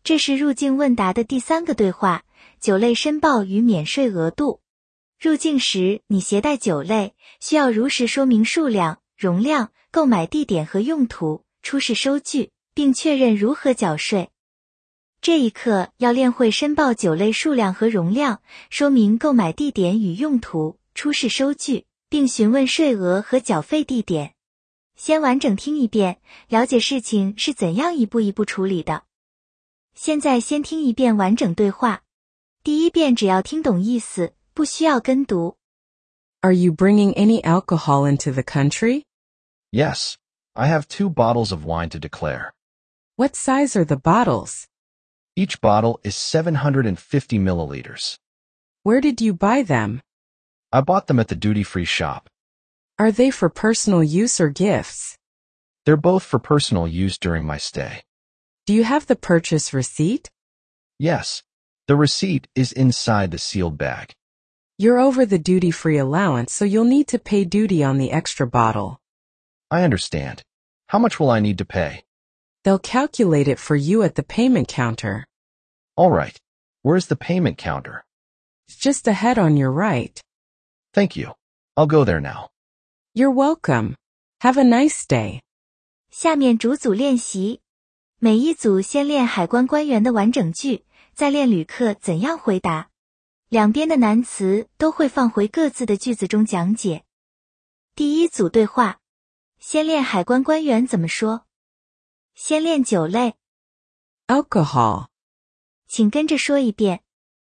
这是入境问答的第3个对话，酒类申报与免税额度。入境时，你携带酒类，需要如实说明数量、容量、购买地点和用途，出示收据，并确认如何缴税。这一课要练会申报酒类数量和容量，说明购买地点与用途，出示收据，并询问税额和缴费地点。先完整听一遍，了解事情是怎样一步一步处理的。现在先听一遍完整对话。第一遍只要听懂意思，不需要跟读。 Are you bringing any alcohol into the country? Yes, I have 2 bottles of wine to declare. What size are the bottles? Each bottle is 750 milliliters. Where did you buy them? I bought them at the duty-free shop. Are they for personal use or gifts? They're both for personal use during my stay. Do you have the purchase receipt? Yes, the receipt is inside the sealed bag. You're over the duty-free allowance, so you'll need to pay duty on the extra bottle. I understand. How much will I need to pay? They'll calculate it for you at the payment counter. All right. Where's the payment counter? It's just ahead on your right. Thank you. I'll go there now. You're welcome. Have a nice day. 下面逐组练习。每一组先练海关官员的完整句，再练旅客怎样回答。两边的难词都会放回各自的句子中讲解。第一组对话，先练海关官员怎么说。先练酒类。 Alcohol. 请跟着说一遍。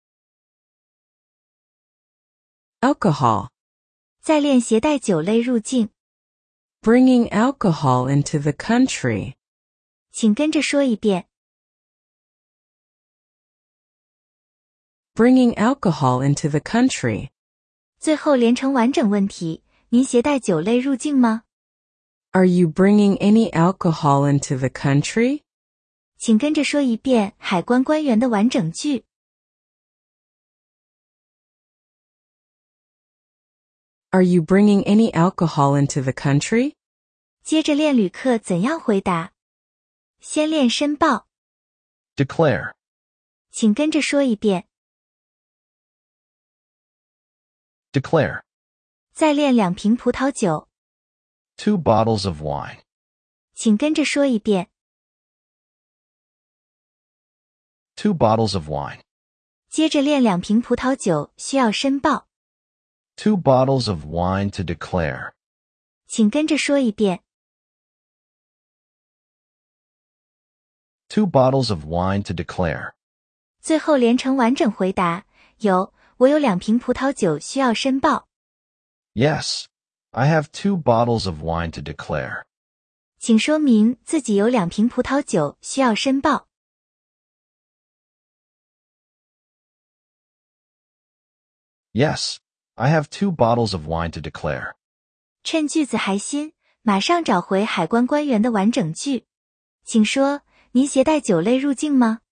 Alcohol. 再练携带酒类入境。 Bringing alcohol into the country. 请跟着说一遍。 Bringing alcohol into the country. 最后连成完整问题，您携带酒类入境吗？ Are you bringing any alcohol into the country? 请跟着说一遍海关官员的完整句。 Are you bringing any alcohol into the country? 接着练旅客怎样回答。先练申报。 Declare. 请跟着说一遍。 Declare. 再练2瓶葡萄酒。 2 bottles of wine. 请跟着说一遍。 2 bottles of wine. 接着练2瓶葡萄酒需要申报。 2 bottles of wine to declare. 请跟着说一遍。 2 bottles of wine to declare. 最后连成完整回答，我有2瓶葡萄酒需要申报。 Yes, I have 2 bottles of wine to declare. 请说明自己有2瓶葡萄酒需要申报。 Yes, I have 2 bottles of wine to declare. 趁句子还新，马上找回海关官员的完整句。请说，您携带酒类入境吗？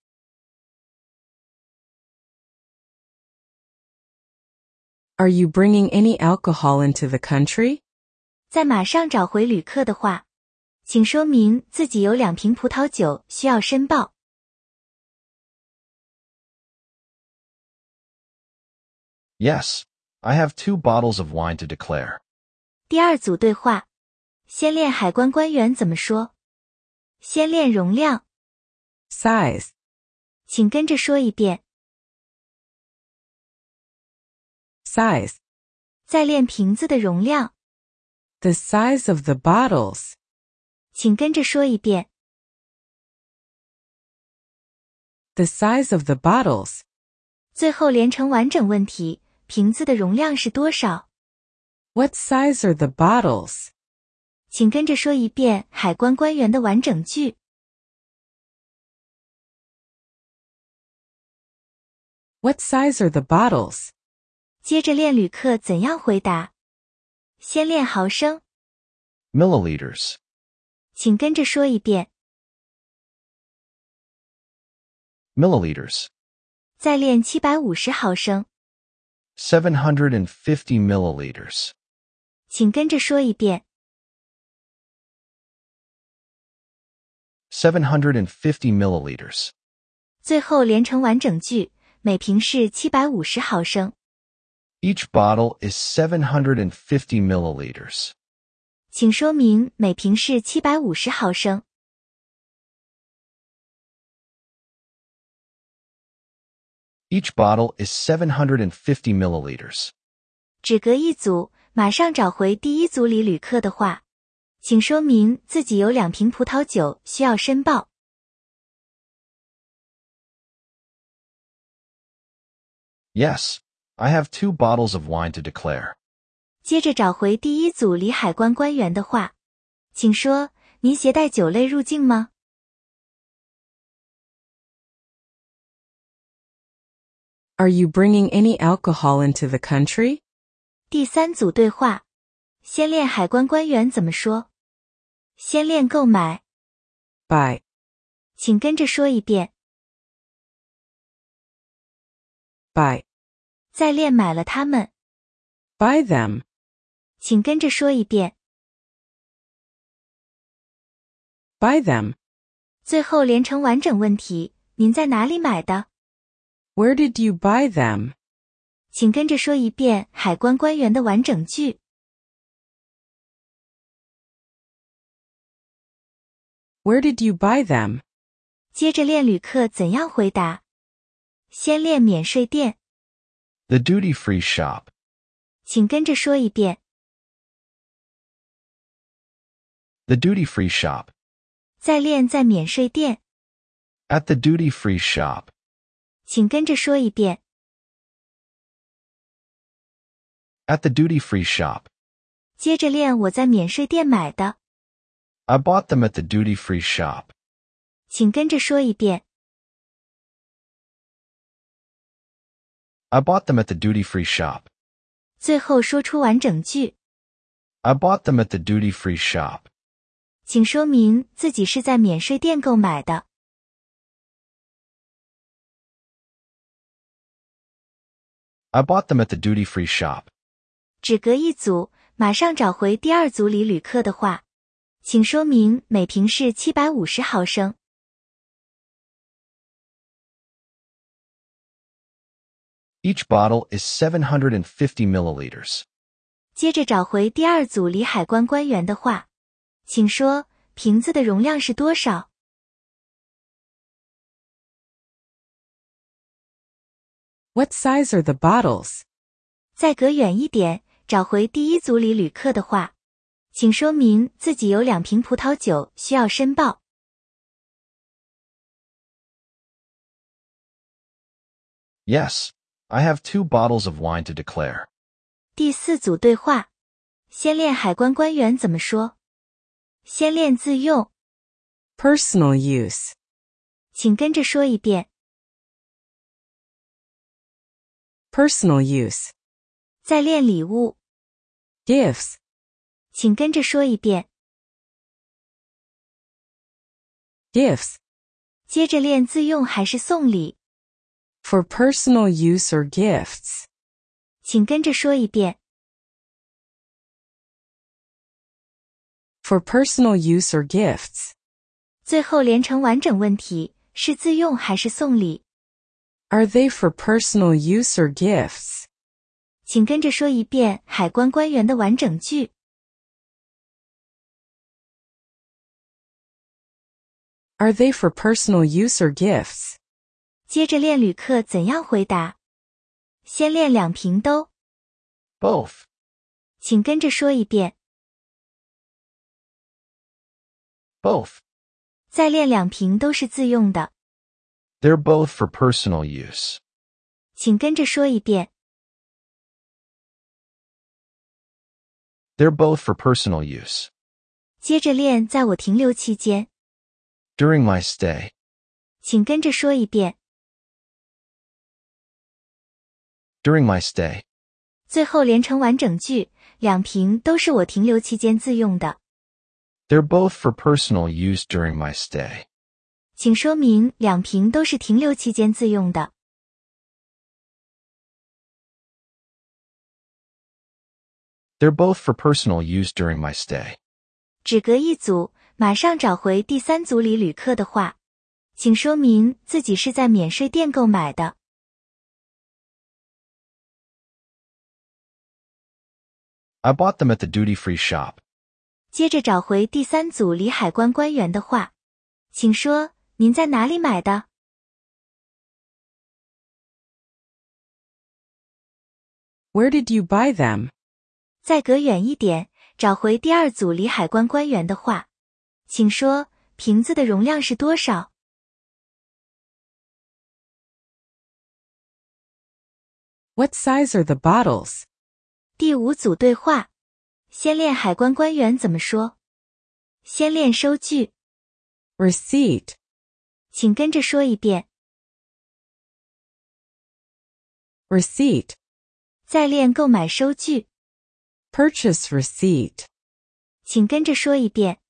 Are you bringing any alcohol into the country? 再马上找回旅客的话，请说明自己有2瓶葡萄酒需要申报。 Yes, I have 2 bottles of wine to declare. 第二组对话，先练海关官员怎么说。先练容量。 Size. 请跟着说一遍。 Size. 再练瓶子的容量。 The size of the bottles. 请跟着说一遍。 The size of the bottles. 最后连成完整问题，瓶子的容量是多少？ What size are the bottles? 请跟着说一遍海关官员的完整句。 What size are the bottles? 接着练旅客怎样回答。先练毫升。 Milliliters. 请跟着说一遍。 Milliliters. 再练750毫升。 750 milliliters. 请跟着说一遍。 750 milliliters. 最后连成完整句，每瓶是750毫升。 Each bottle is 750 milliliters. 请说明每瓶是750毫升。 Each bottle is 750 milliliters. 只隔一组，马上找回第一组里旅客的话，请说明自己有2瓶葡萄酒需要申报。 Yes, I have 2 bottles of wine to declare. 接着找回第一组里海关官员的话，请说，您携带酒类入境吗？ Are you bringing any alcohol into the country? 第3组对话，先练海关官员怎么说？先练购买， Buy. 请跟着说一遍。 Buy. 再练买了它们， Buy them. 请跟着说一遍。 Buy them. 最后连成完整问题，您在哪里买的？ Where did you buy them? 请跟着说一遍海关官员的完整句。 Where did you buy them? 接着练旅客怎样回答。先练免税店， The duty-free shop. 请跟着说一遍。 The duty-free shop. 再练在免税店， At the duty-free shop. 请跟着说一遍。 At the duty-free shop. 接着练我在免税店买的， I bought them at the duty-free shop. 请跟着说一遍。 I bought them at the duty-free shop. 最后说出完整句， I bought them at the duty-free shop. 请说明自己是在免税店购买的。 I bought them at the duty-free shop. 只隔一组，马上找回第2组里旅客的话，请说明每瓶是750毫升。 Each bottle is 750 milliliters. 接着找回第2组里海关官员的话，请说瓶子的容量是多少？ What size are the bottles? 再隔远一点，找回第1组里旅客的话，请说明自己有2瓶葡萄酒需要申报。 Yes, I have 2 bottles of wine to declare. 第4组对话，先练海关官员怎么说。先练自用， Personal use. 请跟着说一遍。 Personal use. 再练礼物， Gifts. 请跟着说一遍。 Gifts. 接着练自用还是送礼， For personal use or gifts. 请跟着说一遍。 For personal use or gifts. 最后连成完整问题，是自用还是送礼， Are they for personal use or gifts? 请跟着说一遍海关官员的完整句。 Are they for personal use or gifts? 接着练旅客怎样回答。先练2瓶都， Both. 请跟着说一遍。 Both. 再练2瓶都是自用的， They're both for personal use. 请跟着说一遍。 They're both for personal use. 接着练在我停留期间， During my stay. 请跟着说一遍。 During my stay. 最后连成完整句，2瓶都是我停留期间自用的， They're both for personal use during my stay. 请说明2瓶都是停留期间自用的。 They're both for personal use during my stay. 只隔一组，马上找回第3组里旅客的话， 请说明自己是在免税店购买的。 I bought them at the duty-free shop. 接着找回第三组离海关官员的话，请说，您在哪里买的？ Where did you buy them? 再隔远一点，找回第二组离海关官员的话，请说，瓶子的容量是多少？ What size are the bottles? 第五组对话，先练海关官员怎么说？先练收据， Receipt. 请跟着说一遍。 Receipt. 再练购买收据， Purchase receipt. 请跟着说一遍。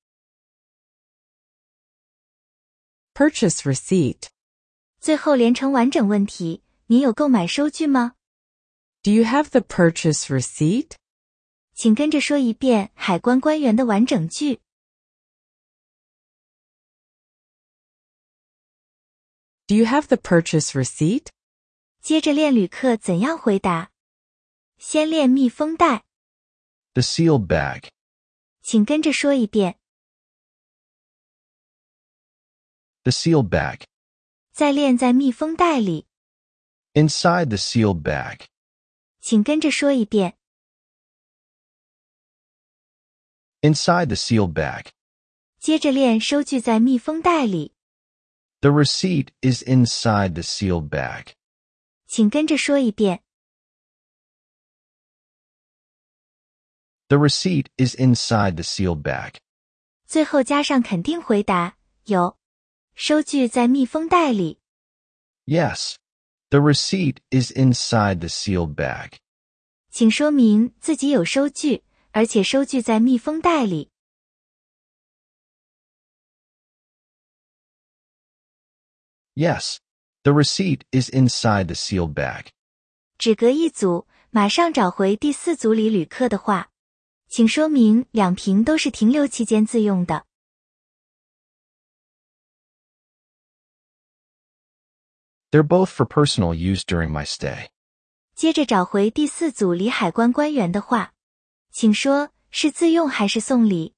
Purchase receipt. 最后连成完整问题，您有购买收据吗？ Do you have the purchase receipt? 请跟着说一遍海关官员的完整句。 Do you have the purchase receipt? 接着练旅客怎样回答。先练密封袋， The sealed bag. 请跟着说一遍。 The sealed bag. 再练在密封袋里， Inside the sealed bag. 请跟着说一遍。 Inside the sealed bag. 接着练收据在密封袋里， The receipt is inside the sealed bag. 请跟着说一遍。 The receipt is inside the sealed bag. 最后加上肯定回答，有。收据在密封袋里， Yes. The receipt is inside the sealed bag. 请说明自己有收据，而且收据在密封袋里。 Yes. The receipt is inside the sealed bag. 只隔一组，马上找回第四组里旅客的话，请说明两瓶都是停留期间自用的。 They're both for personal use during my stay. 接着找回第四组离海关官员的话，请说，是自用还是送礼？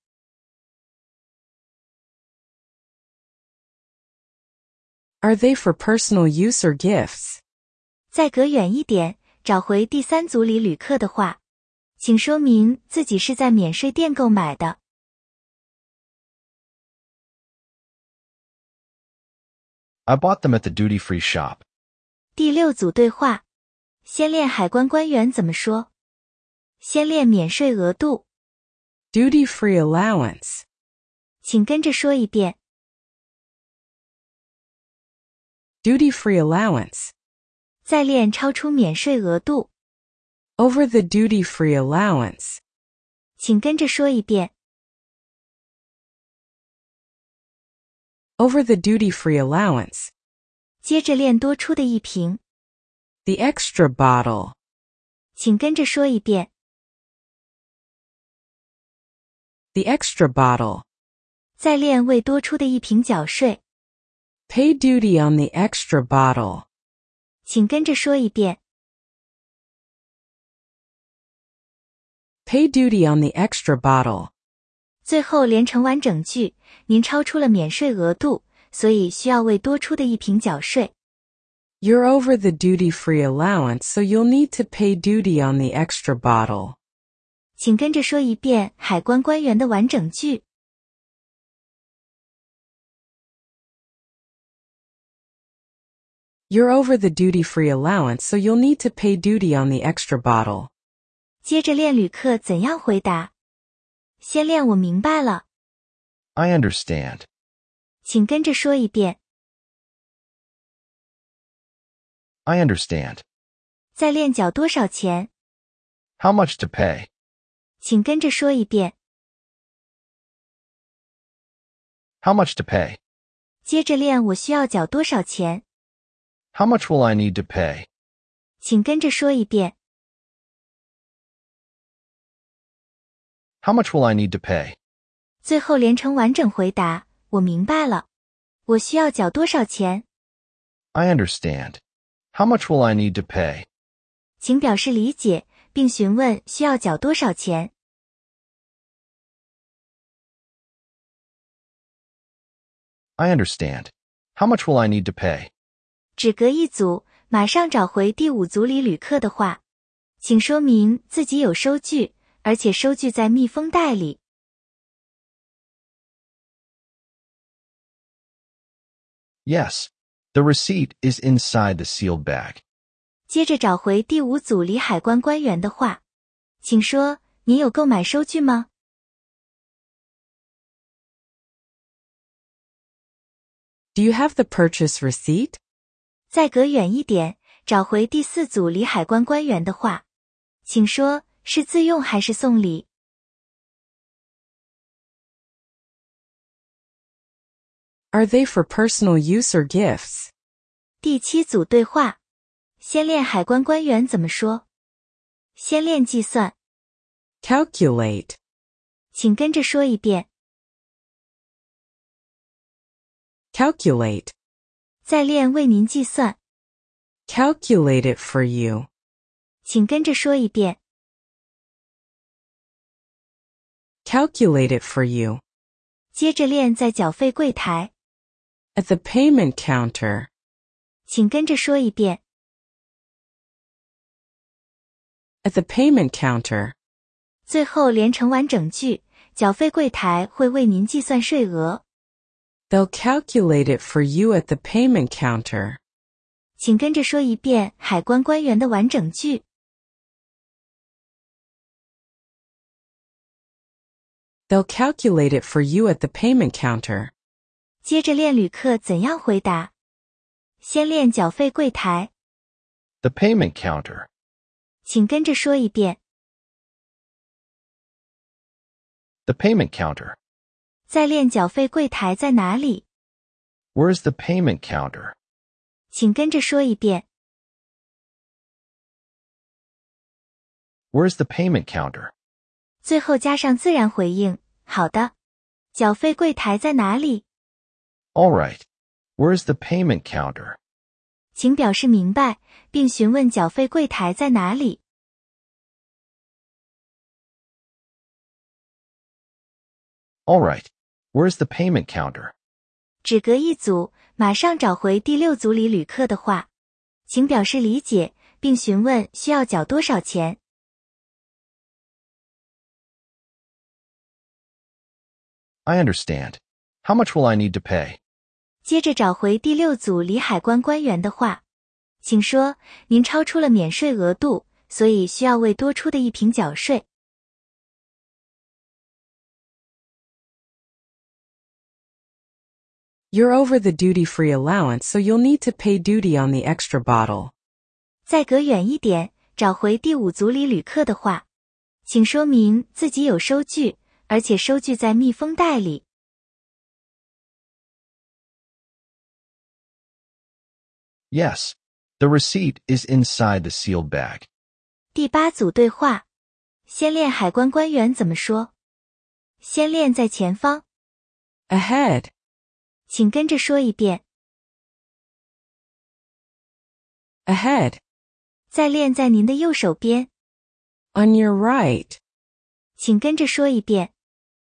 Are they for personal use or gifts? 再隔远一点，找回第三组里旅客的话，请说明自己是在免税店购买的。 I bought them at the duty-free shop. 第六组对话，先练海关官员怎么说。先练免税额度， Duty-free allowance. 请跟着说一遍。 Duty-free allowance. 再练超出免税额度， Over the duty-free allowance. 请跟着说一遍。 Over the duty-free allowance. 接着练多出的一瓶， The extra bottle. 请跟着说一遍。 The extra bottle. 再练为多出的一瓶缴税， Pay duty on the extra bottle. 请跟着说一遍。 Pay duty on the extra bottle. 最后连成完整句，您超出了免税额度，所以需要为多出的一瓶缴税。 You're over the duty-free allowance, so you'll need to pay duty on the extra bottle. 请跟着说一遍海关官员的完整句。 You're over the duty-free allowance, so you'll need to pay duty on the extra bottle. 接着练旅客怎样回答。先练我明白了， I understand. 请跟着说一遍。 I understand. 再练缴多少钱， How much to pay? 请跟着说一遍。 How much to pay? 接着练我需要缴多少钱， How much will I need to pay? 请跟着说一遍。 How much will I need to pay? 最后连成完整回答，我明白了。 我需要缴多少钱？ I understand. How much will I need to pay? 请表示理解，并询问需要缴多少钱。 I understand. How much will I need to pay? 只隔一组，马上找回第5组里旅客的话，请说明自己有收据，而且收据在密封袋里。 Yes. The receipt is inside the sealed bag. 接着找回第5组里海关官员的话，请说您有购买收据吗？ Do you have the purchase receipt? 再隔远一点，找回第4组里海关官员的话，请说是自用还是送礼？ Are they for personal use or gifts? 第7组对话，先练海关官员怎么说？先练计算， Calculate. 请跟着说一遍。 Calculate. 再练为您计算， Calculate it for you. 请跟着说一遍。 Calculate it for you. 接着练在缴费柜台， At the payment counter. 请跟着说一遍。 At the payment counter. 最后连成完整句，缴费柜台会为您计算税额， They'll calculate it for you at the payment counter. 请跟着说一遍海关官员的完整句。 They'll calculate it for you at the payment counter. 接着练旅客怎样回答。先练缴费柜台， The payment counter. 请跟着说一遍。 The payment counter. 再练缴费柜台在哪里？ Where's the payment counter? 请跟着说一遍。 Where's the payment counter? 最后加上自然回应，好的。缴费柜台在哪里？ All right. Where's the payment counter? 请表示明白，并询问缴费柜台在哪里。 All right. Where's the payment counter? 只隔一组，马上找回第6组里旅客的话，请表示理解，并询问需要缴多少钱。 I understand. How much will I need to pay? 接着找回第6组里海关官员的话，请说您超出了免税额度，所以需要为多出的一瓶缴税。 You're over the duty-free allowance, so you'll need to pay duty on the extra bottle. 再隔远一点，找回第5组里旅客的话，请说明自己有收据，而且收据在密封袋里。 Yes. The receipt is inside the sealed bag. 第8组对话，先练海关官员怎么说。先练在前方， Ahead. 请跟着说一遍。 Ahead. 再练在您的右手边， On your right. 请跟着说一遍。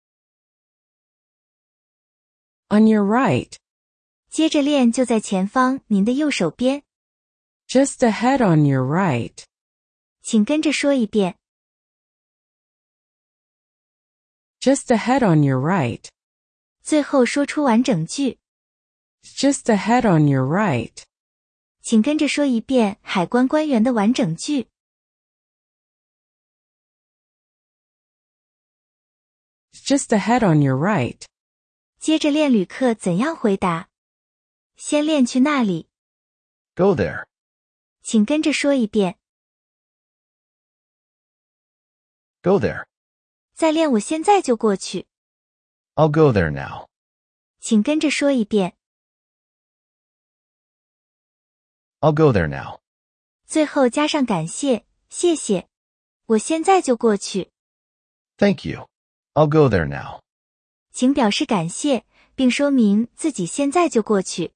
On your right. 接着练就在前方您的右手边， Just ahead on your right. 请跟着说一遍。 Just ahead on your right. 最后说出完整句， Just ahead on your right. 请跟着说一遍海关官员的完整句。 Just ahead on your right. 接着练旅客怎样回答。先练去那里， Go there. 请跟着说一遍。 Go there. 再练我现在就过去， I'll go there now. 请跟着说一遍。 I'll go there now. 最后加上感谢，谢谢。我现在就过去， Thank you. I'll go there now. 请表示感谢， 并说明自己现在就过去。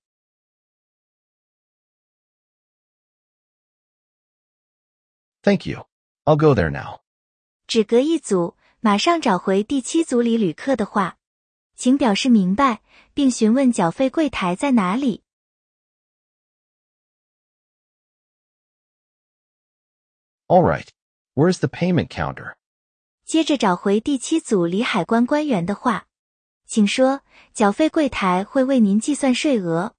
Thank you. I'll go there now. 只隔一组，马上找回第7组里旅客的话，请表示明白，并询问缴费柜台在哪里。 All right. Where's the payment counter? 接着找回第7组里海关官员的话，请说，缴费柜台会为您计算税额。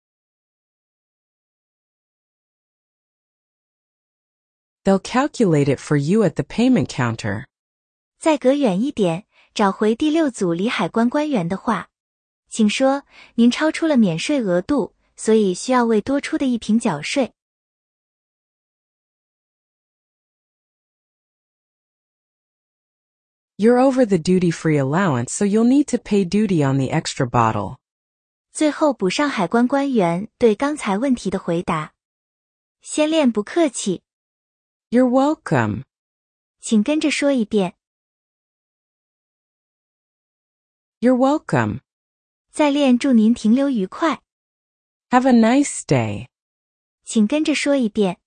They'll calculate it for you at the payment counter. 再隔远一点，找回第6组里海关官员的话，请说，您超出了免税额度，所以需要为多出的一瓶缴税。 You're over the duty-free allowance, so you'll need to pay duty on the extra bottle. 最后补上海关官员对刚才问题的回答。先练不客气， You're welcome. 请跟着说一遍。 You're welcome. 再练祝您停留愉快， Have a nice stay. 请跟着说一遍。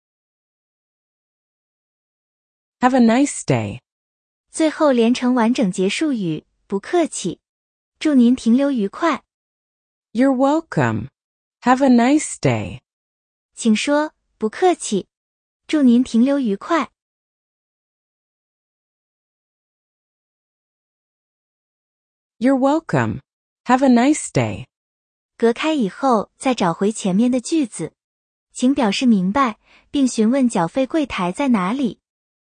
Have a nice stay. 最后连成完整结束语，不客气，祝您停留愉快。 You're welcome. Have a nice stay. 请说，不客气，祝您停留愉快。 You're welcome. Have a nice stay. 隔开以后再找回前面的句子，请表示明白，并询问缴费柜台在哪里。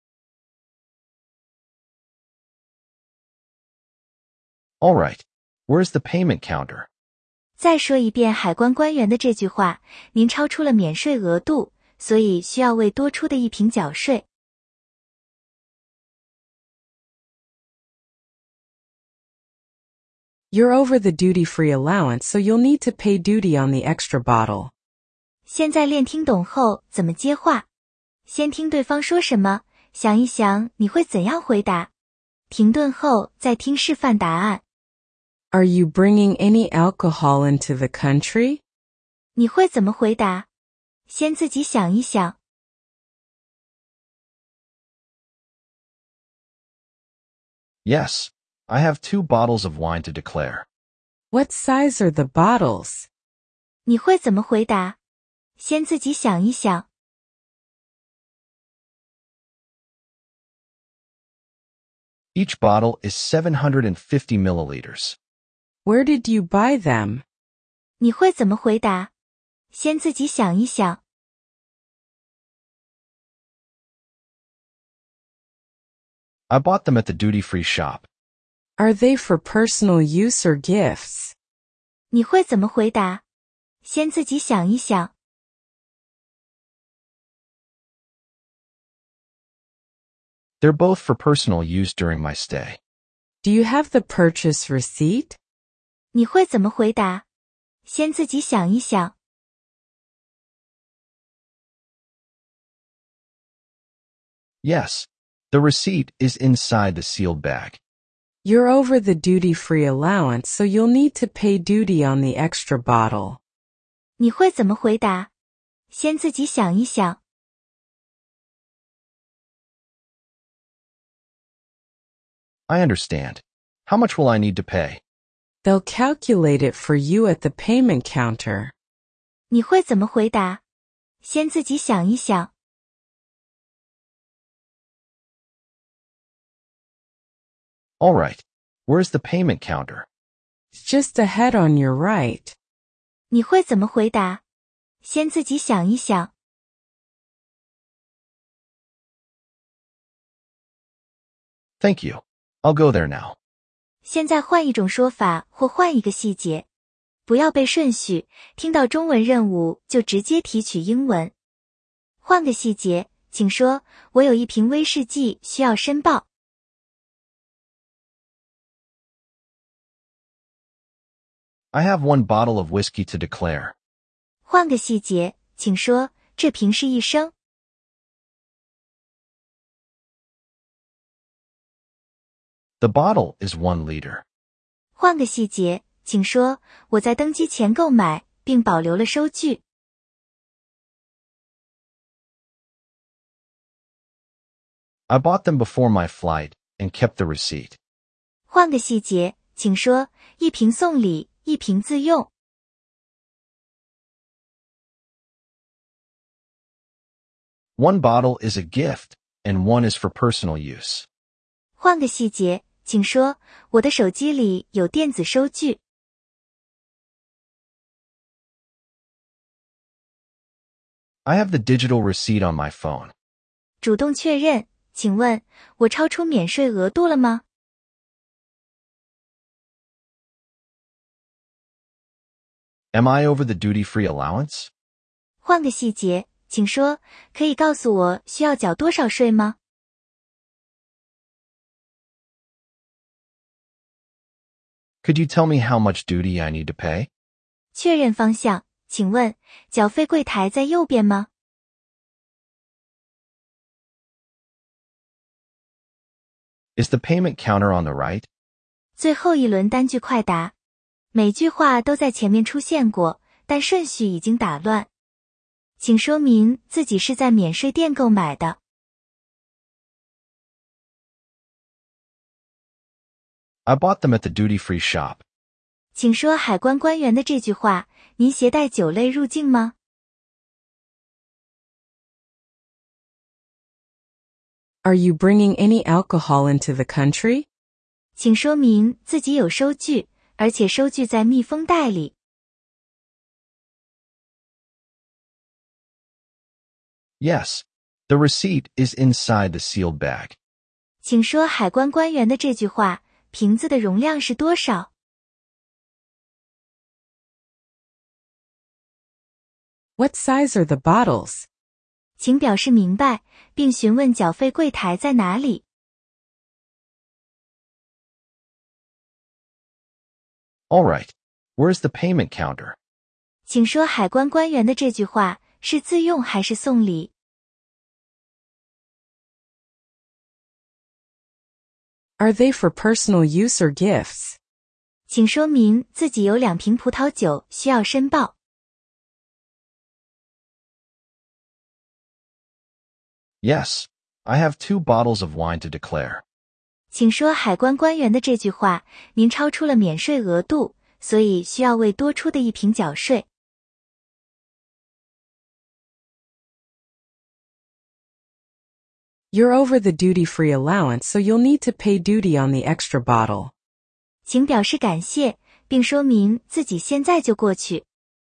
All right. Where's the payment counter? 再说一遍海关官员的这句话，您超出了免税额度，所以需要为多出的一瓶缴税。 You're over the duty-free allowance, so you'll need to pay duty on the extra bottle. 现在练听懂后怎么接话，先听对方说什么，想一想你会怎样回答。停顿后再听示范答案。 Are you bringing any alcohol into the country? 你会怎么回答？先自己想一想。 Yes. I have 2 bottles of wine to declare. What size are the bottles? 你会怎么回答？先自己想一想。 Each bottle is 750 milliliters. Where did you buy them? 你会怎么回答？先自己想一想。 I bought them at the duty-free shop. Are they for personal use or gifts? 你会怎么回答？先自己想一想。 They're both for personal use during my stay. Do you have the purchase receipt? 你会怎么回答？先自己想一想。 Yes. The receipt is inside the sealed bag. You're over the duty-free allowance, so you'll need to pay duty on the extra bottle. 你会怎么回答？先自己想一想。 I understand. How much will I need to pay? They'll calculate it for you at the payment counter. 你会怎么回答？先自己想一想。 All right. Where's the payment counter? It's just ahead on your right. 你会怎么回答？先自己想一想。 Thank you. I'll go there now. 现在换一种说法或换一个细节，不要背顺序，听到中文任务就直接提取英文。换个细节，请说，我有一瓶威士忌需要申报。 I have 1 bottle of whiskey to declare. 换个细节，请说，这瓶是1升。 The bottle is 1 liter. 换个细节， 请说，我在登机前购买，并保留了收据。 I bought them before my flight and kept the receipt. 换个细节，请说，一瓶送礼，一瓶自用。 One bottle is a gift, and one is for personal use. 换个细节，请说，我的手机里有电子收据。 I have the digital receipt on my phone. 主动确认，请问，我超出免税额度了吗？ Am I over the duty-free allowance? 换个细节，请说，可以告诉我需要缴多少税吗？ Could you tell me how much duty I need to pay? 确认方向，请问，缴费柜台在右边吗？ Is the payment counter on the right? 最后一轮单句快答。每句话都在前面出现过，但顺序已经打乱。请说明自己是在免税店购买的。 I bought them at the duty-free shop. 请说海关官员的这句话，您携带酒类入境吗？ Are you bringing any alcohol into the country? 请说明自己有收据，而且收据在密封袋里。 Yes, the receipt is inside the sealed bag. 请说海关官员的这句话，瓶子的容量是多少？ What size are the bottles? 请表示明白，并询问缴费柜台在哪里。 All right, where's the payment counter? 请说海关官员的这句话是自用还是送礼？ Are they for personal use or gifts? 请说明自己有2瓶葡萄酒需要申报。 Yes, I have 2 bottles of wine to declare. 请说海关官员的这句话，您超出了免税额度，所以需要为多出的1瓶缴税。 You're over the duty-free allowance, so you'll need to pay duty on the extra bottle. 请表示感谢，并说明自己现在就过去。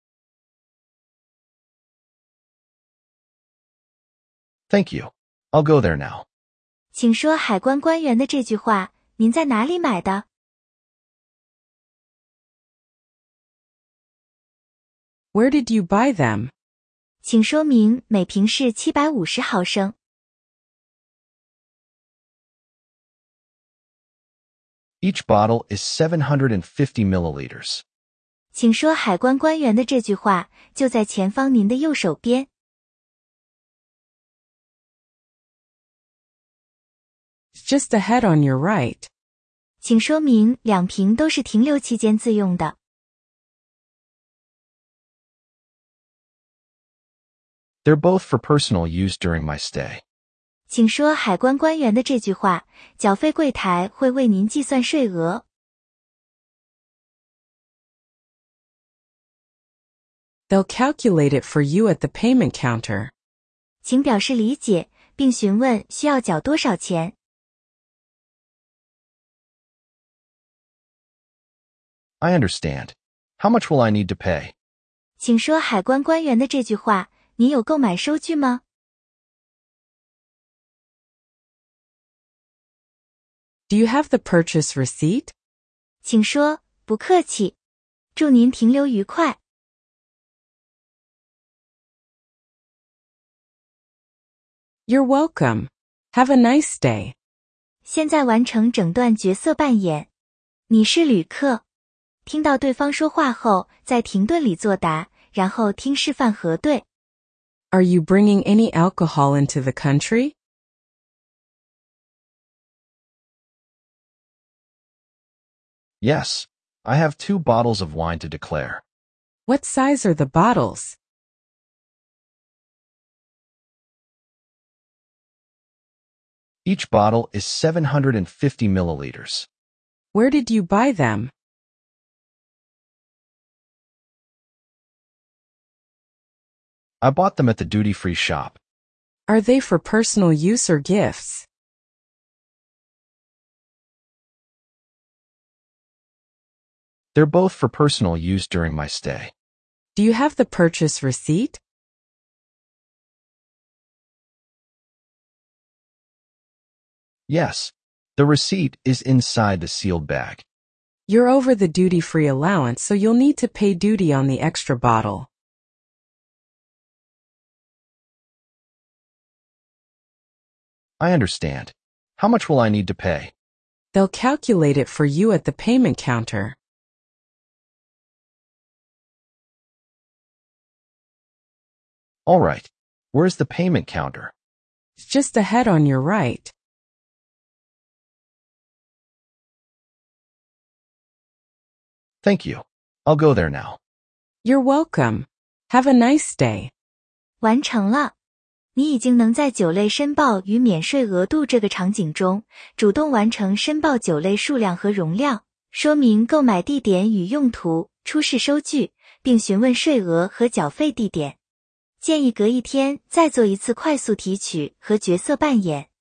Thank you. I'll go there now. 请说海关官员的这句话，您在哪里买的？ Where did you buy them? 请说明每瓶是750毫升。 Each bottle is 750 milliliters. 请说海关官员的这句话，就在前方您的右手边。 It's just ahead on your right. 请说明2瓶都是停留期间自用的。 They're both for personal use during my stay. 请说海关官员的这句话，缴费柜台会为您计算税额。 They'll calculate it for you at the payment counter. 请表示理解，并询问需要缴多少钱。 I understand. How much will I need to pay? 请说海关官员的这句话，您有购买收据吗？ Do you have the purchase receipt? 请说，不客气。祝您停留愉快。 You're welcome. Have a nice day. 现在完成整段角色扮演。你是旅客。听到对方说话后，在停顿里作答，然后听示范核对。 Are you bringing any alcohol into the country? Yes, I have 2 bottles of wine to declare. What size are the bottles? Each bottle is 750 milliliters. Where did you buy them? I bought them at the duty-free shop. Are they for personal use or gifts? They're both for personal use during my stay. Do you have the purchase receipt? Yes, the receipt is inside the sealed bag. You're over the duty-free allowance, so you'll need to pay duty on the extra bottle. I understand. How much will I need to pay? They'll calculate it for you at the payment counter. All right. Where's the payment counter? It's just ahead on your right. Thank you. I'll go there now. You're welcome. Have a nice day. 完成了。你已经能在酒类申报与免税额度这个场景中，主动完成申报酒类数量和容量，说明购买地点与用途，出示收据，并询问税额和缴费地点。建议隔一天再做一次快速提取和角色扮演。